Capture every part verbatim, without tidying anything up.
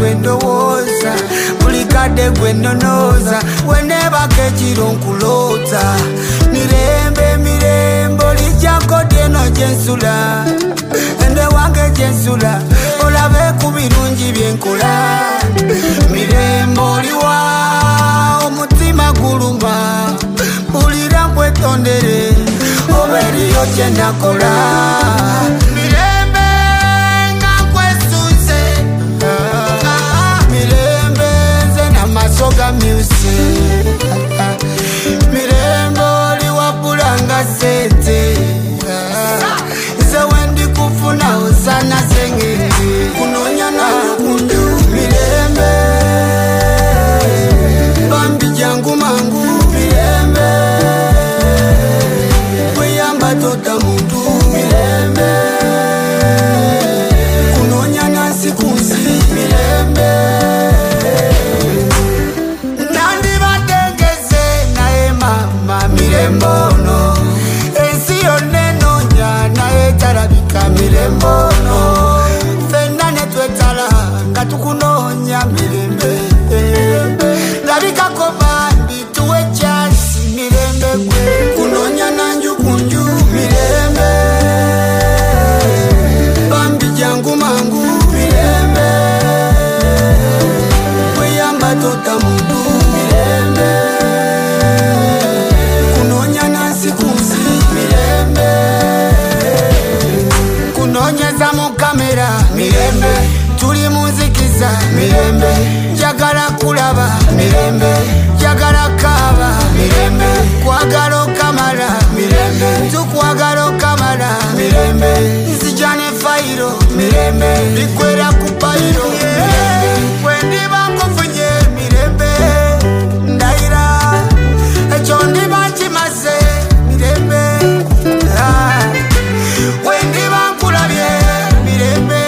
gwendowoza bulikade gwenonoza weneba kechironkulota mirembe mirembo lijako dieno jensula ende wange jensula olabe kubirungi byenkola mirembo liwa omutima guluma bulira kwetondere oberiyo kyendakola mirembe nga kwesunze mirembe nze namasoga music mirembe oliwapulanga sente nze wendi kufuna osana sengere kunonya na kundu mirembe bambi jangu mangu mirembe kuyamba tota muntu mirembe kunonya na sikuzi mirembe nandi batengeze nae mama mirembono ensi yone nonya nae tarabika mirembono fenane twetala ngatukunonya mirembe labika kobandi tuwe chasi mirembe kwe kunonya nanju kunju mirembe bambi jangu mangu mirembe kuyamba tota mundu mirembe kunonya nansi kuzi mirembe kunonyeza mu kamera mirembe tuli muzikiza mirembe jagala kulaba mirembe jagala kaba mirembe kwagalo kamala mirembe tukwagalo kamala mirembe nzijane fairo mirembe likwera kupairo mirembe kwendi bakofunye mirembe ndaira echo ndibakimaze mirembe ah. Wendi bankulabye mirembe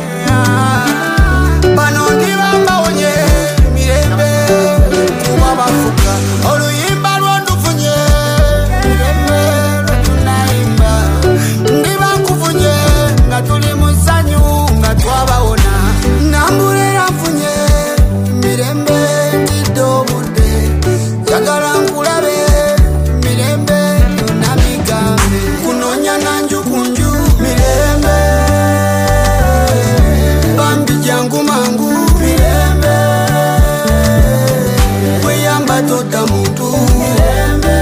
bano ndibamba onye mirembe kuba bafuka oluyimba lwondufunye mirembe lutunaimba ndibakufunye nga tuli musanyu nga twabawona nambulera nfunye mirembe ndidobude jagala nkulabe mirembe nunamigambe kunonya nanju kunju mirembe bambi jangu mangu mirembe kuyamba tota muntu mirembe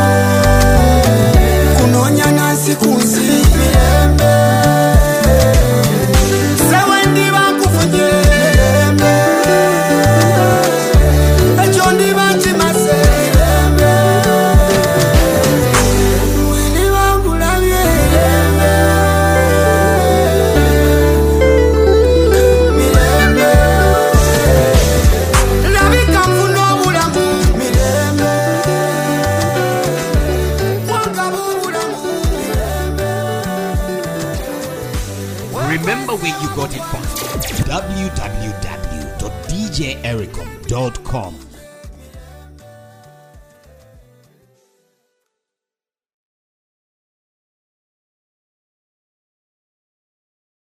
kunonya nansi kuzi mirembe sewendi bakufunye mirembe echo ndibakimase mirembe wili bangulabye mirembe mirembe labika mfuno obulamu mirembe kwagaba obulamu mirembe. Remember where you got it from. w w w dot d j ericom dot com